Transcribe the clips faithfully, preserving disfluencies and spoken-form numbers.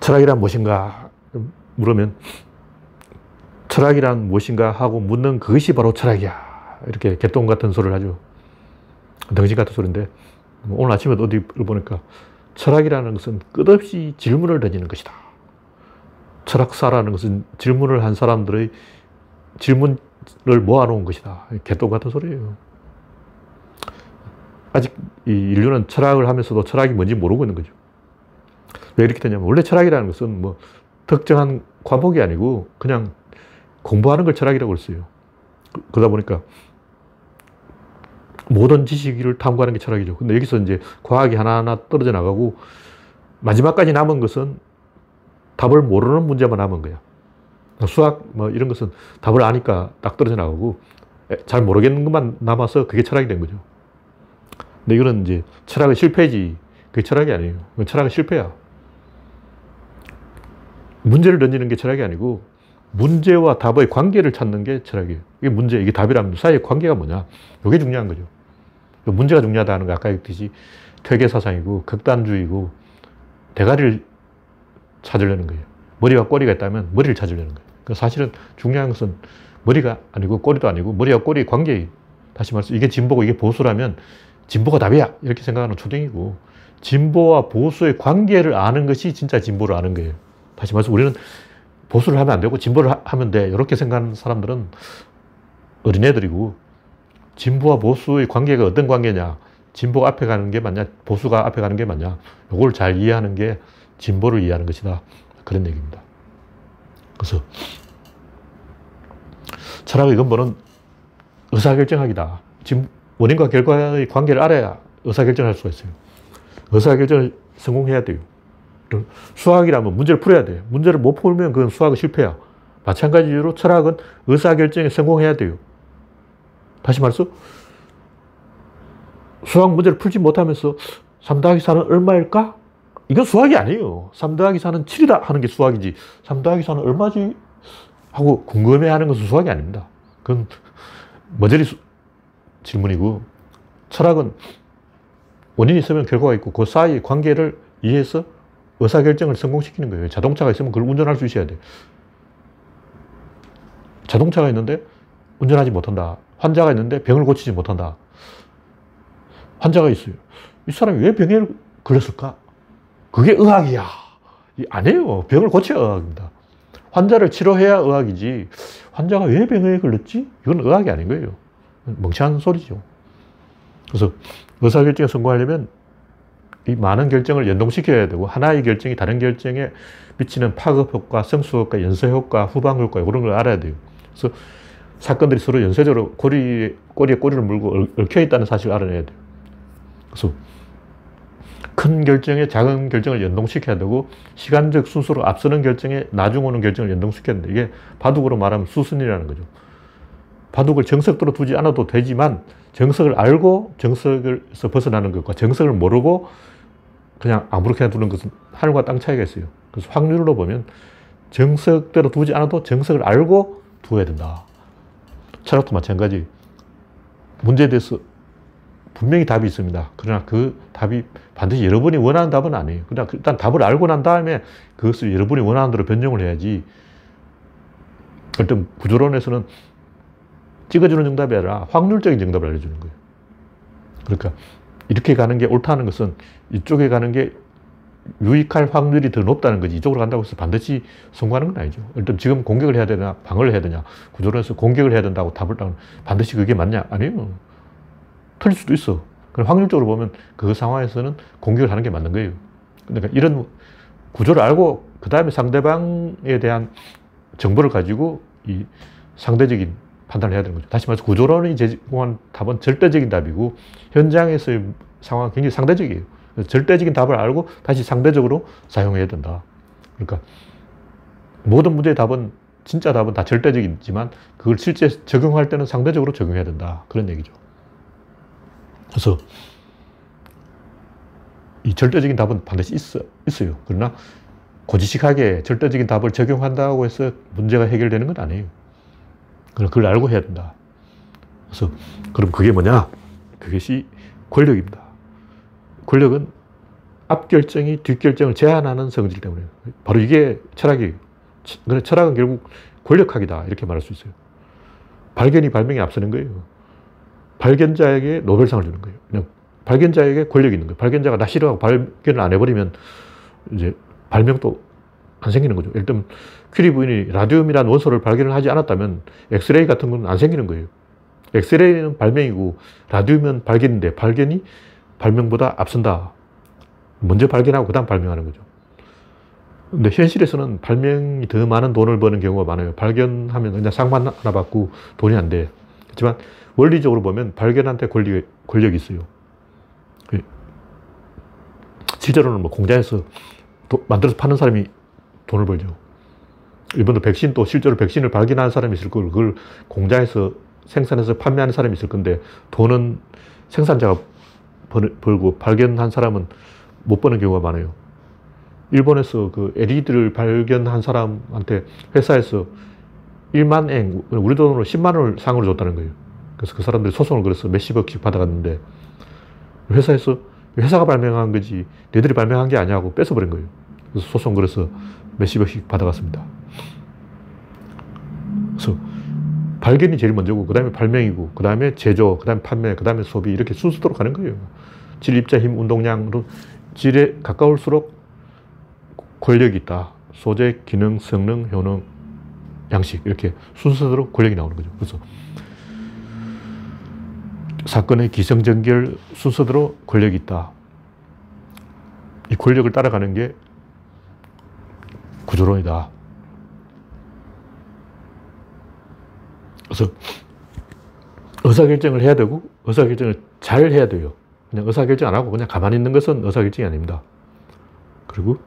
철학이란 무엇인가 물으면 철학이란 무엇인가 하고 묻는 그것이 바로 철학이야. 이렇게 개똥 같은 소리를 하죠. 덩신 같은 소리인데 오늘 아침에 어디를 보니까 철학이라는 것은 끝없이 질문을 던지는 것이다. 철학사라는 것은 질문을 한 사람들의 질문을 모아놓은 것이다. 개똥 같은 소리예요. 아직 이 인류는 철학을 하면서도 철학이 뭔지 모르고 있는 거죠. 왜 이렇게 되냐면 원래 철학이라는 것은 뭐 특정한 과목이 아니고 그냥 공부하는 걸 철학이라고 했어요. 그러다 보니까 모든 지식을 탐구하는 게 철학이죠. 근데 여기서 이제 과학이 하나하나 떨어져 나가고 마지막까지 남은 것은 답을 모르는 문제만 남은 거야. 수학 뭐 이런 것은 답을 아니까 딱 떨어져 나가고 잘 모르겠는 것만 남아서 그게 철학이 된 거죠. 근데 이거는 이제 철학의 실패지. 그게 철학이 아니에요. 철학은 실패야. 문제를 던지는 게 철학이 아니고 문제와 답의 관계를 찾는 게 철학이에요. 이게 문제, 이게 답이라면 사이의 관계가 뭐냐. 이게 중요한 거죠. 문제가 중요하다는 거 아까 얘기했듯이 퇴계사상이고 극단주의고 대가리를 찾으려는 거예요. 머리와 꼬리가 있다면 머리를 찾으려는 거예요. 사실은 중요한 것은 머리가 아니고 꼬리도 아니고 머리와 꼬리의 관계예요. 다시 말해서 이게 진보고 이게 보수라면 진보가 답이야 이렇게 생각하는 초딩이고 진보와 보수의 관계를 아는 것이 진짜 진보를 아는 거예요. 다시 말해서 우리는 보수를 하면 안 되고 진보를 하면 돼 이렇게 생각하는 사람들은 어린애들이고 진보와 보수의 관계가 어떤 관계냐 진보가 앞에 가는 게 맞냐 보수가 앞에 가는 게 맞냐 이걸 잘 이해하는 게 진보를 이해하는 것이다 그런 얘기입니다. 그래서 철학의 근본은 의사결정학이다. 지금 원인과 결과의 관계를 알아야 의사결정을 할 수가 있어요. 의사결정을 성공해야 돼요. 수학이라면 문제를 풀어야 돼요. 문제를 못 풀면 그건 수학은 실패야. 마찬가지로 철학은 의사결정에 성공해야 돼요. 다시 말해서 수학 문제를 풀지 못하면서 삼 더하기 사는 얼마일까? 이건 수학이 아니에요. 삼 더하기 사는 칠이다 하는 게 수학이지 삼 더하기 사는 얼마지? 하고 궁금해하는 것은 수학이 아닙니다. 그건 머저리 수, 질문이고 철학은 원인이 있으면 결과가 있고 그 사이의 관계를 이해해서 의사결정을 성공시키는 거예요. 자동차가 있으면 그걸 운전할 수 있어야 돼요. 자동차가 있는데 운전하지 못한다. 환자가 있는데 병을 고치지 못한다. 환자가 있어요. 이 사람이 왜 병에 걸렸을까? 그게 의학이야. 아니에요. 병을 고쳐야 의학입니다. 환자를 치료해야 의학이지 환자가 왜 병에 걸렸지? 이건 의학이 아닌 거예요. 멍청한 소리죠. 그래서 의사결정에 성공하려면 이 많은 결정을 연동시켜야 되고 하나의 결정이 다른 결정에 미치는 파급효과, 성수효과, 연쇄효과, 후방효과 이런 걸 알아야 돼요. 그래서 사건들이 서로 연쇄적으로 꼬리, 꼬리에 꼬리를 물고 얽혀 있다는 사실을 알아내야 돼요. 그래서 큰 결정에 작은 결정을 연동시켜야 되고 시간적 순서로 앞서는 결정에 나중 오는 결정을 연동시켜야 되는데 이게 바둑으로 말하면 수순이라는 거죠. 바둑을 정석대로 두지 않아도 되지만 정석을 알고 정석에서 벗어나는 것과 정석을 모르고 그냥 아무렇게나 두는 것은 하늘과 땅 차이가 있어요. 그래서 확률로 보면 정석대로 두지 않아도 정석을 알고 두어야 된다. 철학도 마찬가지. 문제에 대해서 분명히 답이 있습니다. 그러나 그 답이 반드시 여러분이 원하는 답은 아니에요. 그냥 일단 답을 알고 난 다음에 그것을 여러분이 원하는 대로 변경을 해야지. 일단 구조론에서는 찍어주는 정답이 아니라 확률적인 정답을 알려주는 거예요. 그러니까 이렇게 가는 게 옳다는 것은 이쪽에 가는 게 유익할 확률이 더 높다는 거지. 이쪽으로 간다고 해서 반드시 성공하는 건 아니죠. 일단 지금 공격을 해야 되나 방어를 해야 되냐. 구조론에서 공격을 해야 된다고 답을 따면 반드시 그게 맞냐? 아니에요. 틀릴 수도 있어. 그럼 확률적으로 보면 그 상황에서는 공격을 하는 게 맞는 거예요. 그러니까 이런 구조를 알고 그 다음에 상대방에 대한 정보를 가지고 이 상대적인 판단을 해야 되는 거죠. 다시 말해서 구조론이 제공한 답은 절대적인 답이고 현장에서의 상황은 굉장히 상대적이에요. 그래서 절대적인 답을 알고 다시 상대적으로 사용해야 된다. 그러니까 모든 문제의 답은 진짜 답은 다 절대적이지만 그걸 실제 적용할 때는 상대적으로 적용해야 된다. 그런 얘기죠. 그래서 이 절대적인 답은 반드시 있어, 있어요. 그러나 고지식하게 절대적인 답을 적용한다고 해서 문제가 해결되는 건 아니에요. 그걸 알고 해야 된다. 그래서 그럼 그게 뭐냐? 그것이 권력입니다. 권력은 앞결정이 뒷결정을 제한하는 성질 때문에. 바로 이게 철학이에요. 그래서 철학은 결국 권력학이다. 이렇게 말할 수 있어요. 발견이 발명에 앞서는 거예요. 발견자에게 노벨상을 주는 거예요. 그냥 발견자에게 권력이 있는 거예요. 발견자가 나 싫어하고 발견을 안 해버리면 이제 발명도 안 생기는 거죠. 예를 들면 퀴리 부인이 라디움이라는 원소를 발견을 하지 않았다면 엑스레이 같은 건 안 생기는 거예요. 엑스레이는 발명이고 라디움은 발견인데 발견이 발명보다 앞선다. 먼저 발견하고 그 다음 발명하는 거죠. 근데 현실에서는 발명이 더 많은 돈을 버는 경우가 많아요. 발견하면 그냥 상만 하나 받고 돈이 안 돼. 하지만 원리적으로 보면 발견한테 권리, 권력이 있어요. 실제로는 뭐 공장에서 도, 만들어서 파는 사람이 돈을 벌죠. 일본도 백신도 실제로 백신을 발견한 사람이 있을 걸, 그걸 공장에서 생산해서 판매하는 사람이 있을 건데 돈은 생산자가 벌, 벌고 발견한 사람은 못 버는 경우가 많아요. 일본에서 그 엘이디를 발견한 사람한테 회사에서 일만 엔, 우리 돈으로 십만 원을 상으로 줬다는 거예요. 그래서 그 사람들이 소송을 걸어서 몇십억씩 받아갔는데 회사에서 회사가 발명한 거지 너희들이 발명한 게 아니냐고 뺏어버린 거예요. 그래서 소송 걸어서 몇십억씩 받아갔습니다. 그래서 발견이 제일 먼저고 그 다음에 발명이고 그 다음에 제조, 그 다음에 판매, 그 다음에 소비 이렇게 순서대로 가는 거예요. 질, 입자, 힘, 운동량으로 질에 가까울수록 권력이 있다. 소재, 기능, 성능, 효능, 양식 이렇게 순서대로 권력이 나오는 거죠. 그래서 사건의 기성전결 순서대로 권력이 있다. 이 권력을 따라가는 게 구조론이다. 그래서 의사결정을 해야 되고 의사결정을 잘 해야 돼요. 그냥 의사결정 안 하고 그냥 가만히 있는 것은 의사결정이 아닙니다. 그리고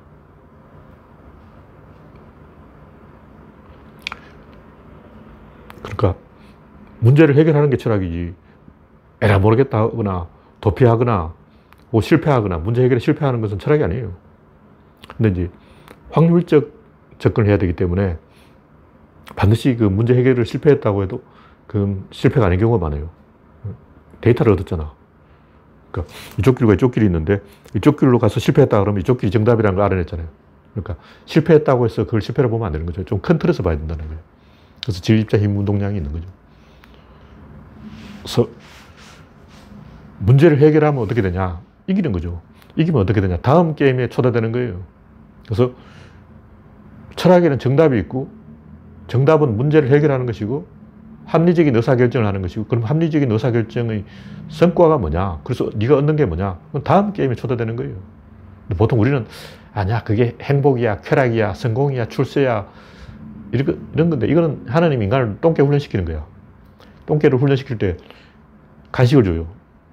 그러니까 문제를 해결하는 게 철학이지 에라 모르겠다 하거나 도피하거나 뭐 실패하거나 문제 해결에 실패하는 것은 철학이 아니에요. 근데 이제 확률적 접근을 해야 되기 때문에 반드시 그 문제 해결을 실패했다고 해도 그건 실패가 아닌 경우가 많아요. 데이터를 얻었잖아. 그러니까 이쪽 길과 이쪽 길이 있는데 이쪽 길로 가서 실패했다 그러면 이쪽 길이 정답이라는 걸 알아냈잖아요. 그러니까 실패했다고 해서 그걸 실패로 보면 안 되는 거죠. 좀 큰 틀에서 봐야 된다는 거예요. 그래서 질, 입자, 힘, 운동량이 있는 거죠. 그래서 문제를 해결하면 어떻게 되냐? 이기는 거죠. 이기면 어떻게 되냐? 다음 게임에 초대되는 거예요. 그래서 철학에는 정답이 있고 정답은 문제를 해결하는 것이고 합리적인 의사결정을 하는 것이고 그럼 합리적인 의사결정의 성과가 뭐냐? 그래서 네가 얻는 게 뭐냐? 그럼 다음 게임에 초대되는 거예요. 보통 우리는 아니야 그게 행복이야, 쾌락이야, 성공이야, 출세야 이런, 이런 건데 이거는 하나님 인간을 똥개 훈련시키는 거야. 똥개를 훈련시킬 때 간식을 줘요.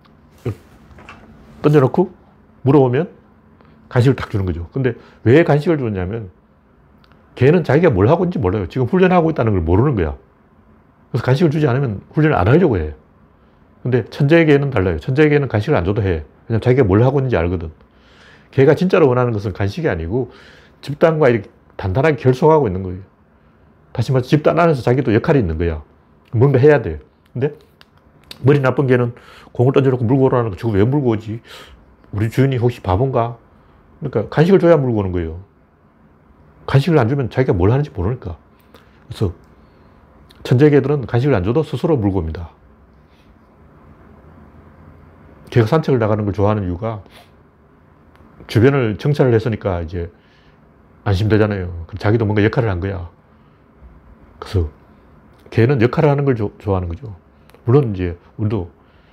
던져놓고 물어보면 간식을 딱 주는 거죠. 근데 왜 간식을 주느냐면 개는 자기가 뭘 하고 있는지 몰라요. 지금 훈련하고 있다는 걸 모르는 거야. 그래서 간식을 주지 않으면 훈련을 안 하려고 해. 근데 천재의 개는 달라요. 천재의 개는 간식을 안 줘도 해. 왜냐면 자기가 뭘 하고 있는지 알거든. 개가 진짜로 원하는 것은 간식이 아니고 집단과 이렇게 단단하게 결속하고 있는 거예요. 다시 말해서 집단 안에서 자기도 역할이 있는 거야. 뭔가 해야 돼. 근데 머리 나쁜 개는 공을 던져놓고 물고 오라는 거, 저거 왜 물고 오지? 우리 주인이 혹시 바본가? 그러니까 간식을 줘야 물고 오는 거예요. 간식을 안 주면 자기가 뭘 하는지 모르니까. 그래서 천재 개들은 간식을 안 줘도 스스로 물고 옵니다. 개가 산책을 나가는 걸 좋아하는 이유가 주변을 정찰을 했으니까 이제 안심되잖아요. 자기도 뭔가 역할을 한 거야. 그래서 개는 역할을 하는 걸 조, 좋아하는 거죠. 물론 이제 우리도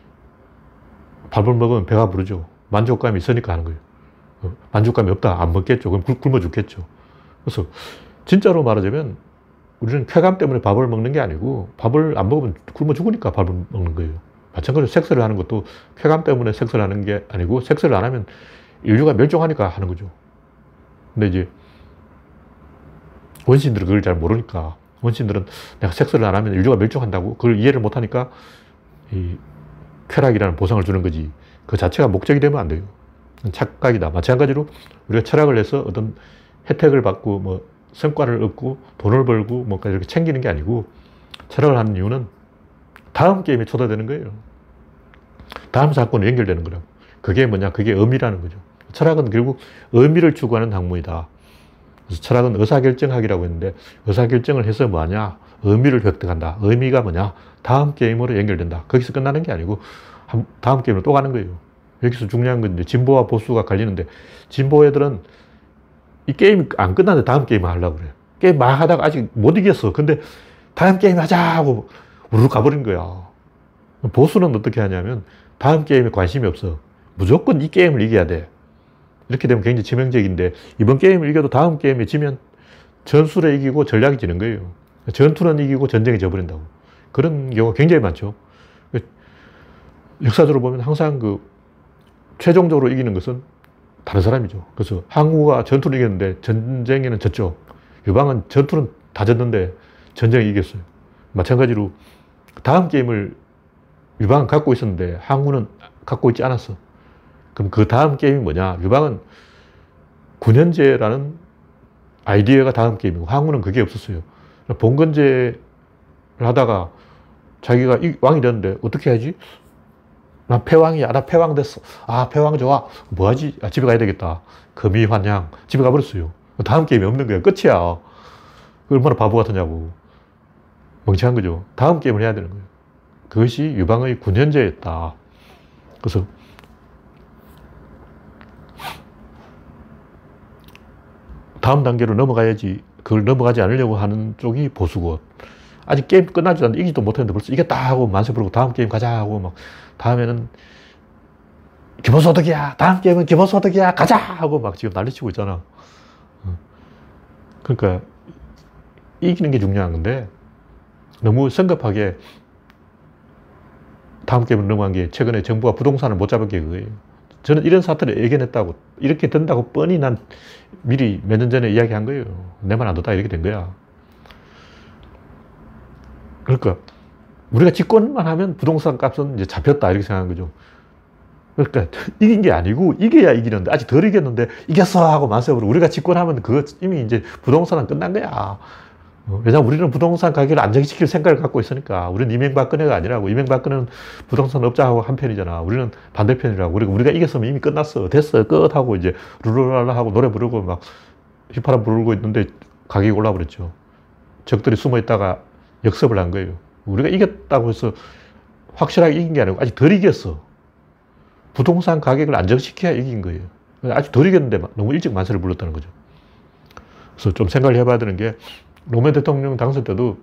밥을 먹으면 배가 부르죠. 만족감이 있으니까 하는 거예요. 만족감이 없다. 안 먹겠죠. 그럼 굶어 죽겠죠. 그래서 진짜로 말하자면 우리는 쾌감 때문에 밥을 먹는 게 아니고 밥을 안 먹으면 굶어 죽으니까 밥을 먹는 거예요. 마찬가지로 섹스를 하는 것도 쾌감 때문에 섹스를 하는 게 아니고 섹스를 안 하면 인류가 멸종하니까 하는 거죠. 근데 이제 원신들은 그걸 잘 모르니까 원신들은 내가 섹스를 안 하면 인류가 멸종한다고 그걸 이해를 못하니까 이 쾌락이라는 보상을 주는 거지 그 자체가 목적이 되면 안 돼요. 착각이다. 마찬가지로 우리가 철학을 해서 어떤 혜택을 받고 뭐 성과를 얻고 돈을 벌고 뭔가 이렇게 챙기는 게 아니고 철학을 하는 이유는 다음 게임에 초대되는 거예요. 다음 사건으로 연결되는 거라고. 그게 뭐냐? 그게 의미라는 거죠. 철학은 결국 의미를 추구하는 학문이다. 그래서 철학은 의사결정학이라고 했는데 의사결정을 해서 뭐하냐? 의미를 획득한다. 의미가 뭐냐? 다음 게임으로 연결된다. 거기서 끝나는 게 아니고 다음 게임으로 또 가는 거예요. 여기서 중요한 건 이제 진보와 보수가 갈리는데 진보 애들은 이 게임이 안 끝났는데 다음 게임을 하려고 그래요. 게임 막 하다가 아직 못 이겼어. 근데 다음 게임 하자 하고 우르르 가버린 거야. 보수는 어떻게 하냐면 다음 게임에 관심이 없어. 무조건 이 게임을 이겨야 돼. 이렇게 되면 굉장히 치명적인데 이번 게임을 이겨도 다음 게임에 지면 전술에 이기고 전략이 지는 거예요. 전투는 이기고 전쟁이 져버린다고. 그런 경우가 굉장히 많죠. 역사적으로 보면 항상 그 최종적으로 이기는 것은 다른 사람이죠. 그래서 항우가 전투를 이겼는데 전쟁에는 졌죠. 유방은 전투는 다 졌는데 전쟁에 이겼어요. 마찬가지로 다음 게임을 유방은 갖고 있었는데 항우는 갖고 있지 않았어. 그럼 그 다음 게임이 뭐냐? 유방은 군현제라는 아이디어가 다음 게임이고 항우는 그게 없었어요. 봉건제를 하다가 자기가 왕이 됐는데 어떻게 하지? 난 패왕이야. 나 패왕 됐어. 아, 패왕 좋아. 뭐 하지? 아, 집에 가야 되겠다. 금이환양. 집에 가버렸어요. 다음 게임이 없는 거야. 끝이야. 얼마나 바보 같으냐고. 멍청한 거죠. 다음 게임을 해야 되는 거예요. 그것이 유방의 군현제였다. 그래서 다음 단계로 넘어가야지 그걸 넘어가지 않으려고 하는 쪽이 보수고 아직 게임 끝나지 않는데 이기지도 못했는데 벌써 이겼다 하고 만세 부르고 다음 게임 가자 하고 막 다음에는 기본소득이야. 다음 게임은 기본소득이야. 가자 하고 막 지금 난리치고 있잖아. 그러니까 이기는 게 중요한 건데 너무 성급하게 다음 게임을 넘어간 게 최근에 정부가 부동산을 못 잡은 게 그거예요. 저는 이런 사태를 예견했다고 이렇게 된다고 뻔히 난 미리 몇 년 전에 이야기한 거예요. 내 말 안 듣다 이렇게 된 거야. 그러니까 우리가 집권만 하면 부동산 값은 이제 잡혔다 이렇게 생각한 거죠. 그러니까 이긴 게 아니고 이겨야 이기는데 아직 덜 이겼는데 이겼어 하고 만세부르고 우리가 집권하면 그거 이미 이제 부동산은 끝난 거야. 왜냐하면 우리는 부동산 가격을 안정시킬 생각을 갖고 있으니까. 우리는 이명박근혜가 아니라고. 이명박근혜는 부동산 업자하고 한 편이잖아. 우리는 반대편이라고. 그리고 우리가 이겼으면 이미 끝났어. 됐어. 끝 하고 이제 룰루랄라 하고 노래 부르고 막 휘파람 부르고 있는데 가격이 올라버렸죠. 적들이 숨어 있다가 역습을 한 거예요. 우리가 이겼다고 해서 확실하게 이긴 게 아니고 아직 덜 이겼어. 부동산 가격을 안정시켜야 이긴 거예요. 아직 덜 이겼는데 너무 일찍 만세를 불렀다는 거죠. 그래서 좀 생각을 해봐야 되는 게 노무현 대통령 당선 때도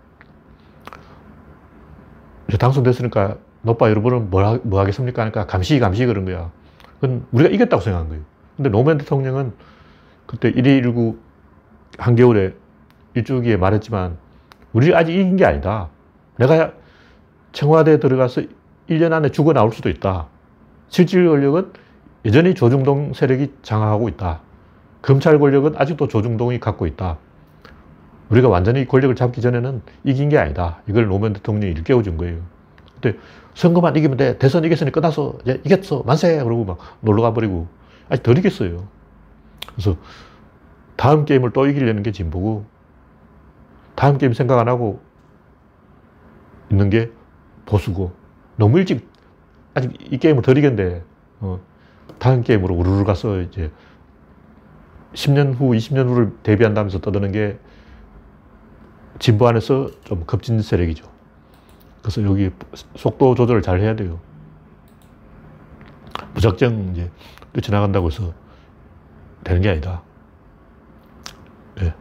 당선됐으니까 노빠 여러분은 뭐, 하, 뭐 하겠습니까? 하니까 감시 감시 그런 거야. 그건 우리가 이겼다고 생각한 거예요. 근데 노무현 대통령은 그때 일이일구 한겨울에 일주기에 말했지만 우리가 아직 이긴 게 아니다. 내가 청와대에 들어가서 일 년 안에 죽어 나올 수도 있다. 실질 권력은 여전히 조중동 세력이 장악하고 있다. 검찰 권력은 아직도 조중동이 갖고 있다. 우리가 완전히 권력을 잡기 전에는 이긴 게 아니다. 이걸 노무현 대통령이 일깨워준 거예요. 근데 선거만 이기면 돼. 대선 이겼으니 끝났어. 이제 이겼어. 만세! 그러고 막 놀러 가버리고. 아직 덜 이겼어요. 그래서 다음 게임을 또 이기려는 게 진보고, 다음 게임 생각 안 하고 있는 게 보수고, 너무 일찍, 아직 이 게임을 덜 이겼는데, 어, 다음 게임으로 우르르 가서 이제 십 년 후, 이십 년 후를 대비한다면서 떠드는 게 진보 안에서 좀 급진 세력이죠. 그래서 여기 속도 조절을 잘 해야 돼요. 무작정 이제 뛰쳐나간다고 해서 되는 게 아니다. 네.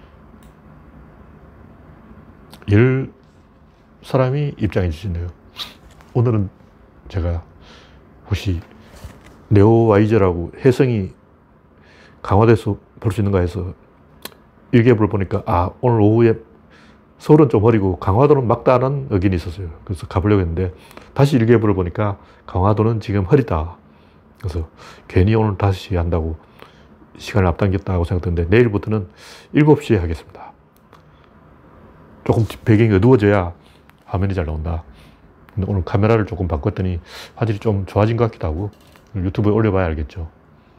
열 사람이 입장해 주시네요. 오늘은 제가 혹시 네오와이저라고 혜성이 강화도에서 볼 수 있는가 해서 일기예보를 보니까 아, 오늘 오후에 서울은 좀 흐리고 강화도는 맑다는 의견이 있었어요. 그래서 가보려고 했는데 다시 일기예보를 보니까 강화도는 지금 흐리다. 그래서 괜히 오늘 다섯 시에 한다고 시간을 앞당겼다고 생각했는데 내일부터는 일곱 시에 하겠습니다. 조금 배경이 어두워져야 화면이 잘 나온다. 근데 오늘 카메라를 조금 바꿨더니 화질이 좀 좋아진 것 같기도 하고 유튜브에 올려봐야 알겠죠.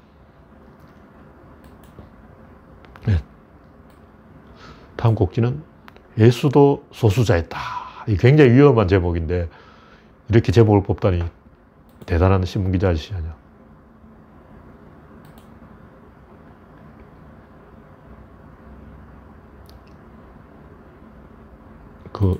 네. 다음 곡지는 예수도 소수자였다. 이 굉장히 위험한 제목인데 이렇게 제목을 뽑다니 대단한 신문기자 아저씨 아니야. 그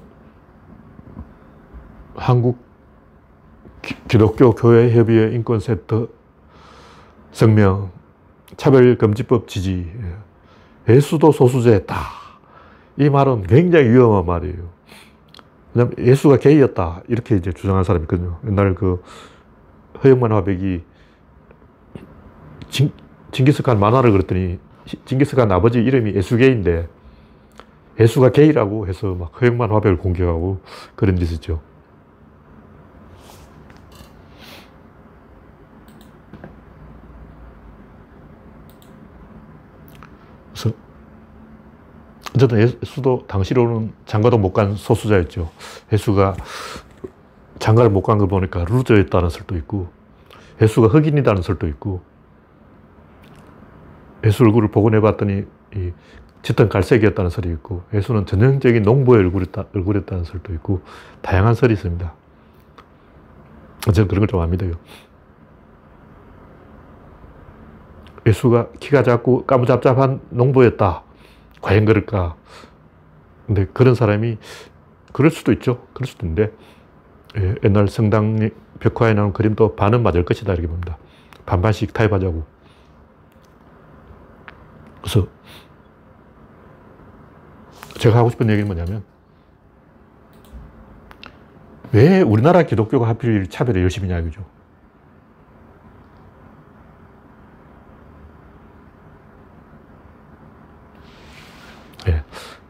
한국 기, 기독교 교회 협의회 인권센터 성명, 차별금지법 지지, 예수도 소수자였다. 이 말은 굉장히 위험한 말이에요. 왜냐면 예수가 게이였다. 이렇게 이제 주장하는 사람이 있거든요. 옛날 그 허영만 화백이 징, 징기스칸 만화를 그렸더니 징기스칸 아버지 이름이 예수게이인데 예수가 게이라고 해서 막 허영만 화백을 공격하고 그런 짓을 했죠. 그래서 어쨌든 예수도 당시로는 장가도 못 간 소수자였죠. 예수가 장가를 못 간 걸 보니까 루저였다는 설도 있고 예수가 흑인이라는 설도 있고 예수 얼굴을 복원해 봤더니 이 짙은 갈색이었다는 설이 있고 예수는 전형적인 농부의 얼굴이었다, 얼굴이었다는 설도 있고 다양한 설이 있습니다. 저는 그런 걸 좀 안 믿어요. 예수가 키가 작고 까무잡잡한 농부였다. 과연 그럴까? 근데 그런 사람이 그럴 수도 있죠. 그럴 수도 있는데 예, 옛날 성당 벽화에 나온 그림도 반은 맞을 것이다 이렇게 봅니다. 반반씩 타협하자고. 그래서 제가 하고 싶은 얘기는 뭐냐면 왜 우리나라 기독교가 하필 차별에 열심히냐 이거죠. 예.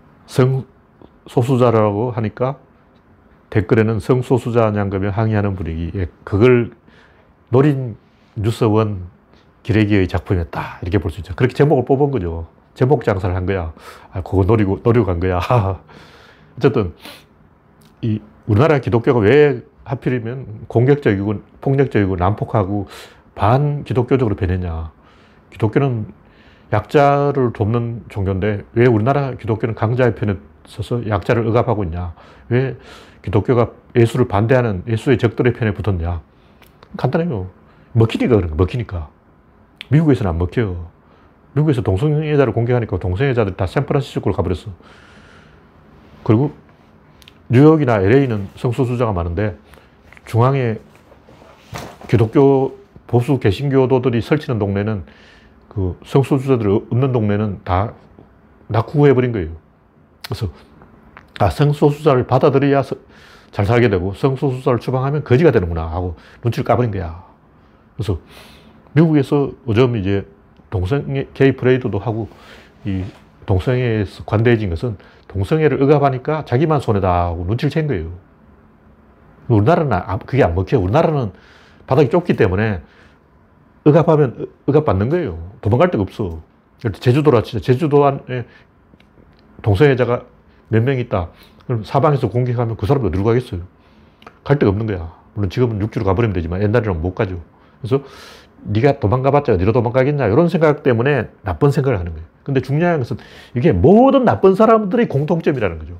성소수자라고 하니까 댓글에는 성소수자냐는 거면 항의하는 분위기. 예. 그걸 노린 뉴스원 기레기의 작품이었다. 이렇게 볼 수 있죠. 그렇게 제목을 뽑은 거죠. 제목 장사를 한 거야. 아, 그거 노리고, 노리고 간 거야. 어쨌든, 이, 우리나라 기독교가 왜 하필이면 공격적이고 폭력적이고 난폭하고 반 기독교적으로 변했냐. 기독교는 약자를 돕는 종교인데 왜 우리나라 기독교는 강자의 편에 서서 약자를 억압하고 있냐? 왜 기독교가 예수를 반대하는 예수의 적들의 편에 붙었냐? 간단해요. 먹히니까 그런 거, 먹히니까. 미국에서는 안 먹혀요. 미국에서 동성애자를 공격하니까 동성애자들이 다 샌프란시스코로 가버렸어. 그리고 뉴욕이나 엘에이는 성소수자가 많은데 중앙에 기독교 보수 개신교도들이 설치는 동네는 그 성소수자들이 없는 동네는 다 낙후해버린 거예요. 그래서 아, 성소수자를 받아들여야 잘 살게 되고 성소수자를 추방하면 거지가 되는구나 하고 눈치를 까버린 거야. 그래서 미국에서 요즘 이제 동성애 게이 프레이드도 하고 이 동성애에서 관대해진 것은 동성애를 억압하니까 자기만 손해다 하고 눈치를 챈 거예요. 우리나라는 그게 안 먹혀요. 우리나라는 바닥이 좁기 때문에 억압하면 억압받는 거예요. 도망갈 데가 없어. 제주도라 치자. 제주도 안에 동성애자가 몇 명 있다. 그럼 사방에서 공격하면 그 사람이 어디로 가겠어요? 갈 데가 없는 거야. 물론 지금은 육지로 가버리면 되지만 옛날에는 못 가죠. 그래서 네가 도망가봤자 어디로 도망가겠냐 이런 생각 때문에 나쁜 생각을 하는 거예요. 근데 중요한 것은 이게 모든 나쁜 사람들의 공통점이라는 거죠.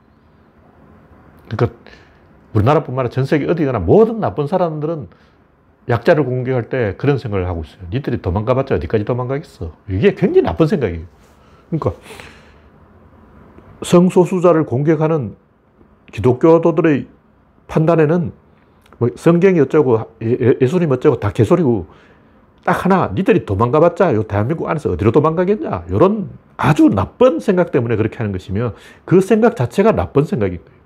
그러니까 우리나라뿐만 아니라 전 세계 어디 가나 모든 나쁜 사람들은 약자를 공격할 때 그런 생각을 하고 있어요. 니들이 도망가봤자 어디까지 도망가겠어. 이게 굉장히 나쁜 생각이에요. 그러니까 성소수자를 공격하는 기독교도들의 판단에는 뭐 성경이 어쩌고 예수님 어쩌고 다 개소리고 딱 하나 니들이 도망가봤자 요 대한민국 안에서 어디로 도망가겠냐 이런 아주 나쁜 생각 때문에 그렇게 하는 것이며 그 생각 자체가 나쁜 생각인 거예요.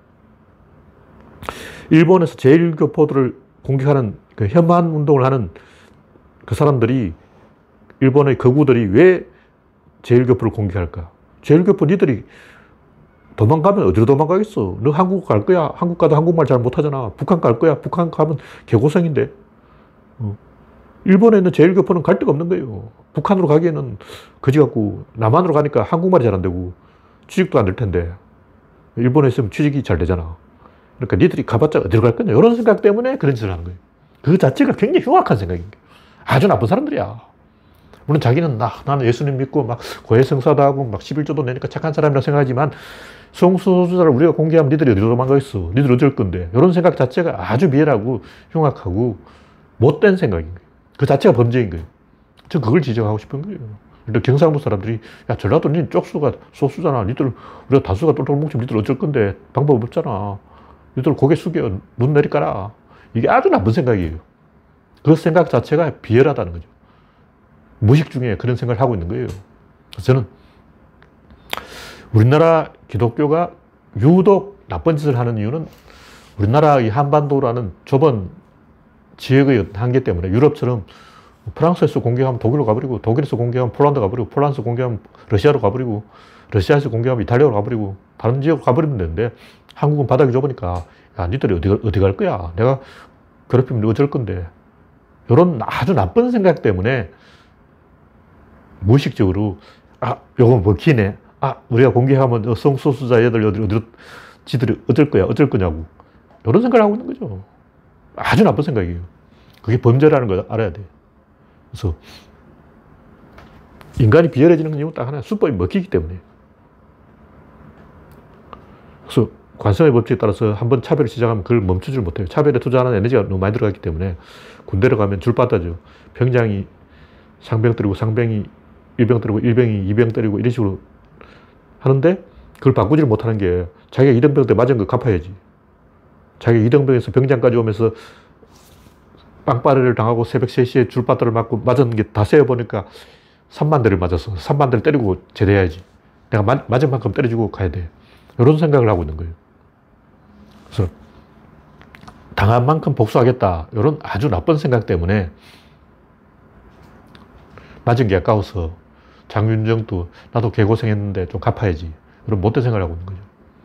일본에서 제일교포들을 공격하는 그 혐한 운동을 하는 그 사람들이 일본의 거구들이 왜 제일교포를 공격할까? 제일교포 니들이 도망가면 어디로 도망가겠어? 너 한국 갈 거야? 한국 가도 한국말 잘 못하잖아. 북한 갈 거야? 북한 가면 개고생인데. 어. 일본에 있는 제일교포는 갈 데가 없는 거예요. 북한으로 가기에는 거지 같고 남한으로 가니까 한국말이 잘 안 되고 취직도 안 될 텐데 일본에 있으면 취직이 잘 되잖아. 그러니까 니들이 가봤자 어디로 갈 거냐 이런 생각 때문에 그런 짓을 하는 거예요. 그 자체가 굉장히 흉악한 생각인 거예요. 아주 나쁜 사람들이야. 물론 자기는 나, 나는 예수님 믿고 막 고해성사도 하고 막 십일조도 내니까 착한 사람이라고 생각하지만 성소수자를 우리가 공개하면 니들이 어디로 도망가겠어. 니들 어쩔 건데. 이런 생각 자체가 아주 미련하고 흉악하고 못된 생각인 거예요. 그 자체가 범죄인 거예요. 저 그걸 지적하고 싶은 거예요. 근데 경상도 사람들이, 야, 전라도 니 쪽수가 소수잖아. 니들, 우리가 다수가 똘똘 뭉치면 니들 어쩔 건데 방법 없잖아. 니들 고개 숙여 눈 내리까라. 이게 아주 나쁜 생각이에요. 그 생각 자체가 비열하다는 거죠. 무의식 중에 그런 생각을 하고 있는 거예요. 그래서 저는 우리나라 기독교가 유독 나쁜 짓을 하는 이유는 우리나라 이 한반도라는 좁은 지역의 한계 때문에 유럽처럼 프랑스에서 공격하면 독일로 가버리고 독일에서 공격하면 폴란드 가버리고 폴란드에서 공격하면 러시아로 가버리고 러시아에서 공격하면 이탈리아로 가버리고 다른 지역으로 가버리면 되는데 한국은 바닥이 좁으니까 야, 니들이 어디, 어디 갈 거야? 내가 괴롭히면 어쩔 건데. 이런 아주 나쁜 생각 때문에 무의식적으로 아, 요건 먹히네. 아, 우리가 공격하면 성소수자 애들 어디로, 어디로, 지들이 어쩔 거야? 어쩔 거냐고. 이런 생각을 하고 있는 거죠. 아주 나쁜 생각이에요. 그게 범죄라는 걸 알아야 돼요. 그래서 인간이 비열해지는 이유는 딱 하나, 수법이 먹히기 때문에. 그래서 관성의 법칙에 따라서 한번 차별을 시작하면 그걸 멈추질 못해요. 차별에 투자하는 에너지가 너무 많이 들어갔기 때문에 군대로 가면 줄 빠따죠. 병장이 상병 때리고 상병이 일병 때리고 일병이 이병 때리고 이런 식으로 하는데 그걸 바꾸지를 못하는 게 자기가 이등병 때 맞은 거 갚아야지. 자기가 이등병에서 병장까지 오면서 빵빠레를 당하고 새벽 세 시에 줄바따를 맞고 맞은 게 다 세어보니까 삼만 대를 맞았어. 삼만 대를 때리고 제대해야지. 내가 마, 맞은 만큼 때려주고 가야 돼. 이런 생각을 하고 있는 거예요. 그래서 당한 만큼 복수하겠다. 이런 아주 나쁜 생각 때문에 맞은 게 아까워서 장윤정도 나도 개고생했는데 좀 갚아야지. 그런 못된 생각을 하고 있는 거죠.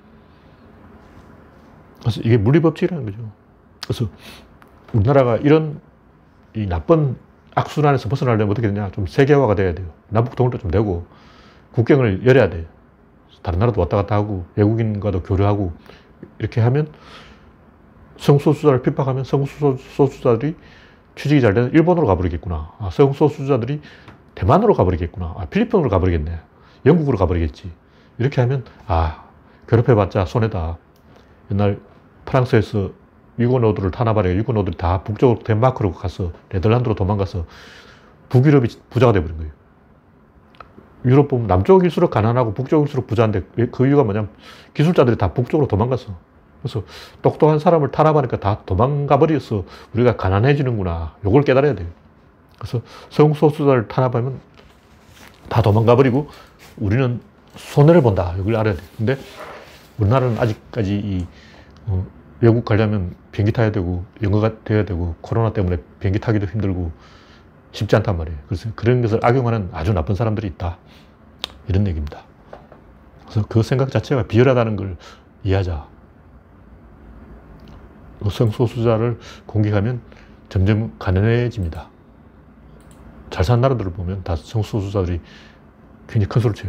그래서 이게 물리법칙이라는 거죠. 그래서 우리나라가 이런 이 나쁜 악순환에서 벗어나려면 어떻게 되냐. 좀 세계화가 돼야 돼요. 남북 통일도 좀 되고 국경을 열어야 돼요. 다른 나라도 왔다 갔다 하고 외국인과도 교류하고 이렇게 하면 성소수자를 핍박하면 성소수자들이 취직이 잘 되는 일본으로 가버리겠구나. 아, 성소수자들이 대만으로 가버리겠구나. 아, 필리핀으로 가버리겠네. 영국으로 가버리겠지. 이렇게 하면 아, 괴롭혀봤자 손해다. 옛날 프랑스에서 유고노들을 탄압하려 유고노들이 다 북쪽으로 덴마크로 가서 네덜란드로 도망가서 북유럽이 부자가 돼버린 거예요. 유럽 보면 남쪽일수록 가난하고 북쪽일수록 부자인데 그 이유가 뭐냐면 기술자들이 다 북쪽으로 도망갔어. 그래서 똑똑한 사람을 탄압하니까 다 도망가 버려서 우리가 가난해지는구나. 이걸 깨달아야 돼요. 그래서 성소수자를 탄압하면 다 도망가 버리고 우리는 손해를 본다. 이걸 알아야 돼요. 근데 우리나라는 아직까지 이 어, 외국 가려면 비행기 타야 되고 영어가 돼야 되고 코로나 때문에 비행기 타기도 힘들고 쉽지 않단 말이에요. 그래서 그런 것을 악용하는 아주 나쁜 사람들이 있다. 이런 얘기입니다. 그래서 그 생각 자체가 비열하다는 걸 이해하자. 성소수자를 공격하면 점점 가난해집니다. 잘 사는 나라들을 보면 다 성소수자들이 굉장히 큰 소리를 쳐요.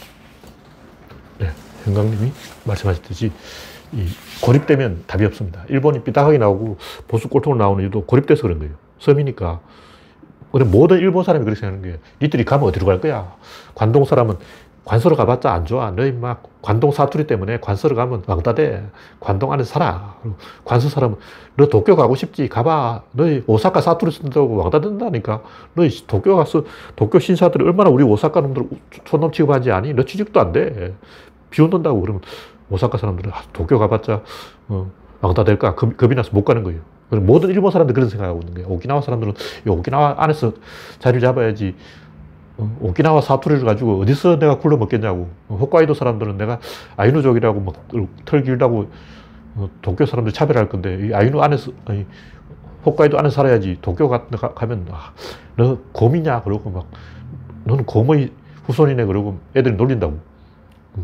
네, 형광님이 말씀하셨듯이 이 고립되면 답이 없습니다. 일본이 삐딱하게 나오고 보수 꼴통으로 나오는 이유도 고립돼서 그런 거예요. 섬이니까. 모든 일본 사람이 그렇게 생각하는 거예요. 니들이 가면 어디로 갈 거야? 관동 사람은 관서로 가봤자 안 좋아. 너희 막 관동 사투리 때문에 관서로 가면 왕따 돼. 관동 안에서 살아. 관서 사람은 너 도쿄 가고 싶지? 가봐. 너희 오사카 사투리 쓴다고 왕따 된다니까. 너희 도쿄 가서 도쿄 신사들이 얼마나 우리 오사카 놈들 촌놈 취급하지 아니? 너 취직도 안 돼. 비웃는다고 그러면 오사카 사람들은 아, 도쿄 가봤자 어, 왕따 될까? 겁, 겁이 나서 못 가는 거예요. 모든 일본 사람들이 그런 생각하고 있는 거예요. 오키나와 사람들은 오키나와 안에서 자리를 잡아야지. 어, 오키나와 사투리를 가지고 어디서 내가 굴러 먹겠냐고. 어, 홋카이도 사람들은 내가 아이누족이라고 막 털 길다고 어, 도쿄 사람들 차별할 건데 이 아이누 안에서 아니, 홋카이도 안에 살아야지. 도쿄 가, 가, 가면 아, 너 곰이냐 그러고 막 너는 곰의 후손이네 그러고 애들이 놀린다고. 음.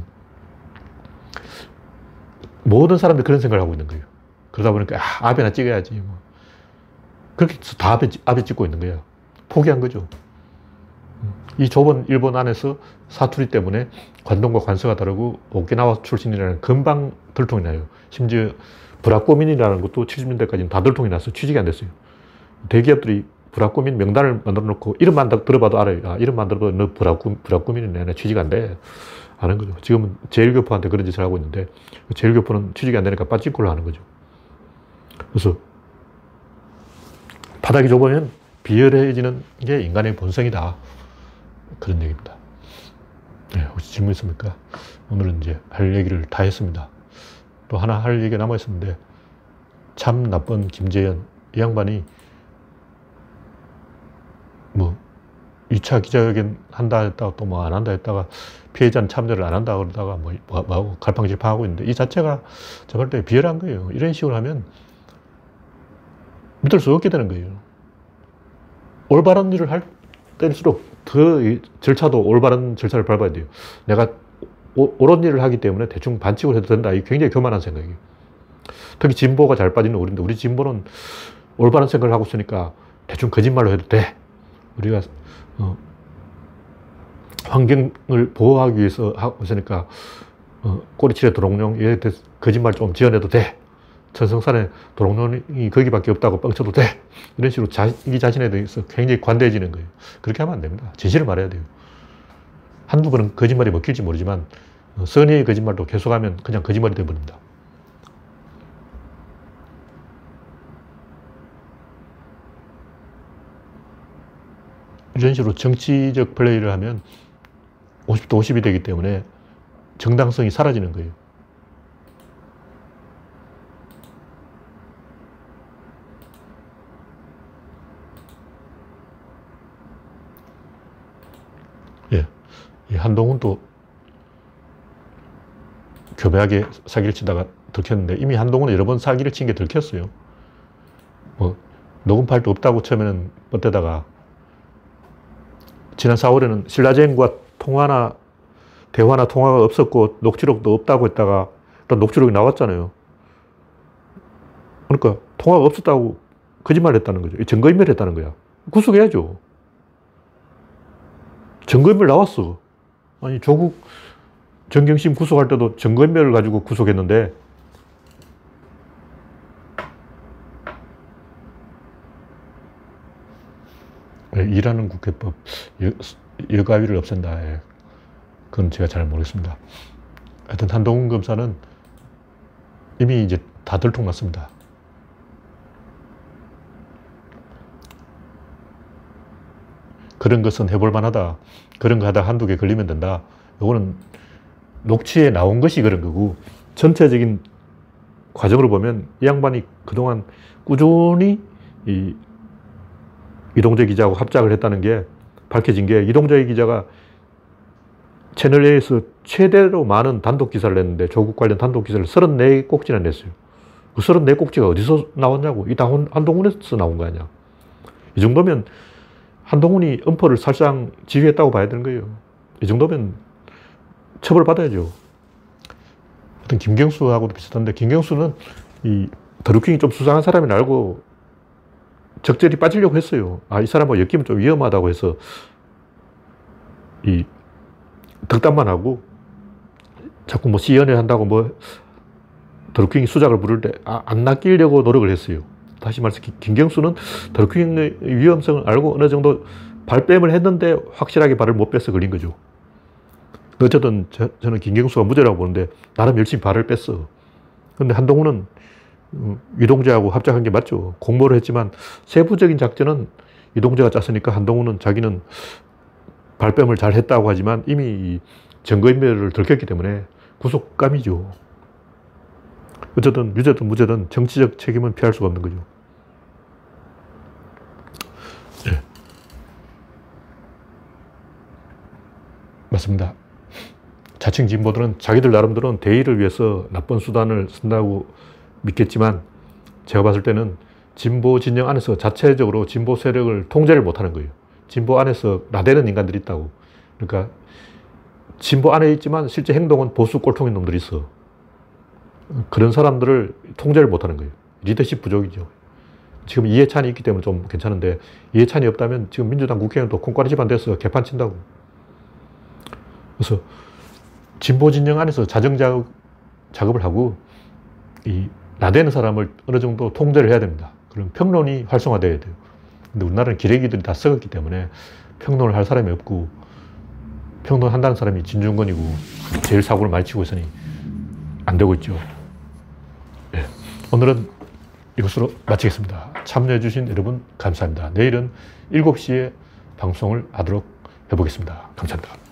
모든 사람들이 그런 생각을 하고 있는 거예요. 그러다 보니까 아, 압에나 찍어야지. 뭐. 그렇게 해서 다 압에, 압에 찍고 있는 거예요. 포기한 거죠. 이 좁은 일본 안에서 사투리 때문에 관동과 관서가 다르고 오키나와 출신이라는 금방 들통이 나요. 심지어 브라꼬민이라는 것도 칠십 년대까지는 다 들통이 나서 취직이 안 됐어요. 대기업들이 브라꼬민 명단을 만들어 놓고 이름만 들어봐도 알아요. 아, 이름만 들어봐도 너 브라꼬, 브라꼬민이네. 나 취직 안 돼. 아는 거죠. 지금은 제일교포한테 그런 짓을 하고 있는데 제일교포는 취직이 안 되니까 빠진꼴로 하는 거죠. 그래서 바닥이 좁으면 비열해지는 게 인간의 본성이다. 그런 얘기입니다. 네, 혹시 질문 있습니까? 오늘은 이제 할 얘기를 다 했습니다. 또 하나 할 얘기가 남아있었는데, 참 나쁜 김재현, 이 양반이 뭐 이 차 기자회견 한다 했다가 또 뭐 안 한다 했다가 피해자는 참여를 안 한다 그러다가 뭐, 뭐, 뭐 갈팡질팡하고 있는데, 이 자체가 제가 볼 때 비열한 거예요. 이런 식으로 하면 믿을 수 없게 되는 거예요. 올바른 일을 할 때일수록 더 절차도 올바른 절차를 밟아야 돼요. 내가 오, 옳은 일을 하기 때문에 대충 반칙을 해도 된다. 이게 굉장히 교만한 생각이에요. 특히 진보가 잘 빠지는 우리인데, 우리 진보는 올바른 생각을 하고 있으니까 대충 거짓말로 해도 돼. 우리가 어, 환경을 보호하기 위해서 하고 있으니까 어, 꼬리칠에 도롱뇽 얘에 대해서 거짓말 좀 지어내도 돼. 천성산에 도롱뇽이 거기밖에 없다고 뻥쳐도 돼. 이런 식으로 자기 자신에 대해서 굉장히 관대해지는 거예요. 그렇게 하면 안 됩니다. 진실을 말해야 돼요. 한두 번은 거짓말이 먹힐지 모르지만 어, 선의의 거짓말도 계속하면 그냥 거짓말이 되어버립니다. 이런 식으로 정치적 플레이를 하면 오십 대 오십이 되기 때문에 정당성이 사라지는 거예요. 예. 이 한동훈도 교묘하게 사기를 치다가 들켰는데, 이미 한동훈은 여러 번 사기를 친 게 들켰어요. 뭐, 녹음 파일도 없다고 처음에는 뻗대다가, 지난 사월에는 신라젠과 통화나, 대화나 통화가 없었고, 녹취록도 없다고 했다가, 일단 녹취록이 나왔잖아요. 그러니까, 통화가 없었다고 거짓말을 했다는 거죠. 증거인멸을 했다는 거야. 구속해야죠. 증거인멸 나왔어. 아니, 조국 정경심 구속할 때도 증거인멸을 가지고 구속했는데, 일하는 국회법, 여, 여가위를 없앤다. 예. 그건 제가 잘 모르겠습니다. 하여튼 한동훈 검사는 이미 이제 다 들통났습니다. 그런 것은 해볼 만하다. 그런 거 하다 한두 개 걸리면 된다. 이거는 녹취에 나온 것이 그런 거고, 전체적인 과정으로 보면 이 양반이 그동안 꾸준히 이 이동재 기자하고 합작을 했다는 게 밝혀진 게, 이동재 기자가 채널A에서 최대로 많은 단독 기사를 냈는데, 조국 관련 단독 기사를 서른네 꼭지나 냈어요. 그 서른네 꼭지가 어디서 나왔냐고. 이 다 한동훈에서 나온 거 아니야. 이 정도면 한동훈이 음포를 사실상 지휘했다고 봐야 되는 거예요. 이 정도면 처벌받아야죠. 하여튼 김경수하고도 비슷한데, 김경수는 이 드루킹이 좀 수상한 사람인 알고 적절히 빠지려고 했어요. 아, 이 사람하고 엮이면 좀 위험하다고 해서 이 덕담만 하고 자꾸 뭐 시연회 한다고 뭐 드루킹이 수작을 부를 때 아, 안 낚이려고 노력을 했어요. 다시 말해서 김경수는 드루킹의 위험성을 알고 어느 정도 발뺌을 했는데 확실하게 발을 못 빼서 걸린 거죠. 어쨌든 저, 저는 김경수가 무죄라고 보는데 나름 열심히 발을 뺐어. 근데 한동훈은 이동재하고 합작한 게 맞죠. 공모를 했지만 세부적인 작전은 이동재가 짰으니까 한동훈은 자기는 발뺌을 잘 했다고 하지만 이미 증거인멸을 들켰기 때문에 구속감이죠. 어쨌든 유죄든 무죄든 정치적 책임은 피할 수가 없는 거죠. 네. 맞습니다. 자칭 진보들은 자기들 나름대로는 대의를 위해서 나쁜 수단을 쓴다고 믿겠지만, 제가 봤을 때는 진보 진영 안에서 자체적으로 진보 세력을 통제를 못하는 거예요. 진보 안에서 나대는 인간들이 있다고. 그러니까 진보 안에 있지만 실제 행동은 보수 꼴통인 놈들이 있어. 그런 사람들을 통제를 못하는 거예요. 리더십 부족이죠. 지금 이해찬이 있기 때문에 좀 괜찮은데, 이해찬이 없다면 지금 민주당 국회의원도 콩가루 집안 돼서 개판 친다고. 그래서 진보 진영 안에서 자정 작업, 작업을 하고 이 나대는 사람을 어느 정도 통제를 해야 됩니다. 그럼 평론이 활성화돼야 돼요. 근데 우리나라는 기레기들이 다 썩었기 때문에 평론을 할 사람이 없고, 평론한다는 사람이 진중권이고 제일 사고를 많이 치고 있으니 안 되고 있죠. 네. 오늘은 이것으로 마치겠습니다. 참여해주신 여러분 감사합니다. 내일은 일곱 시에 방송을 하도록 해보겠습니다. 감사합니다.